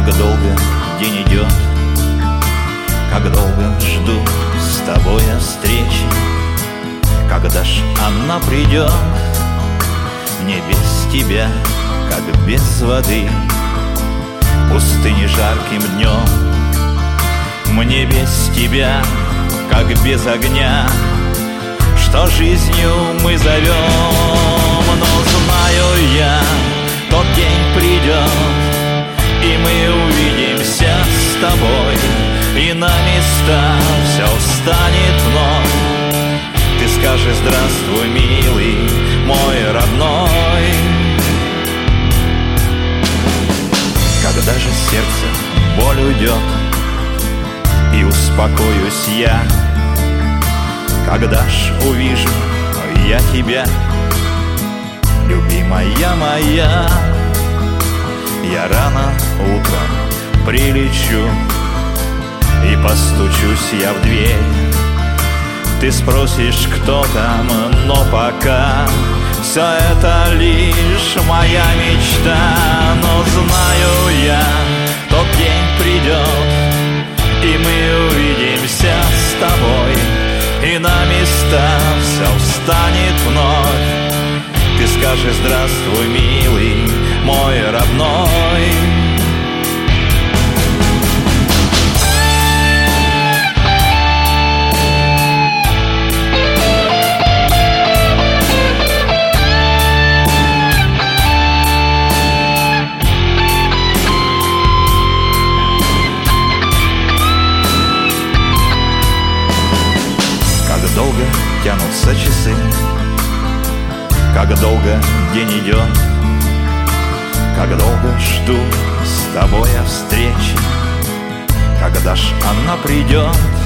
Как долго день идет, как долго жду с тобой я встречи. Когда ж она придет, мне без тебя, как без воды, в пустыне жарким днем. Мне без тебя, как без огня, что жизнью мы зовем. Но знаю я, тот день придет, и мы увидимся с тобой, и на места все встанет вновь. Ты скажешь: здравствуй, милый мой родной. Когда же сердце боль уйдет, и успокоюсь я, когда ж увижу я тебя, любимая моя, я рано утром прилечу и постучусь я в дверь. Ты спросишь, кто там, но пока все это лишь моя мечта. Но знаю я, тот день придет, и мы увидимся с тобой, и на места все встанет вновь. Ты скажешь: здравствуй, милый мой родной. Как долго тянутся часы, как долго день идет, как долго жду с тобой я встречи. Когда ж она придет,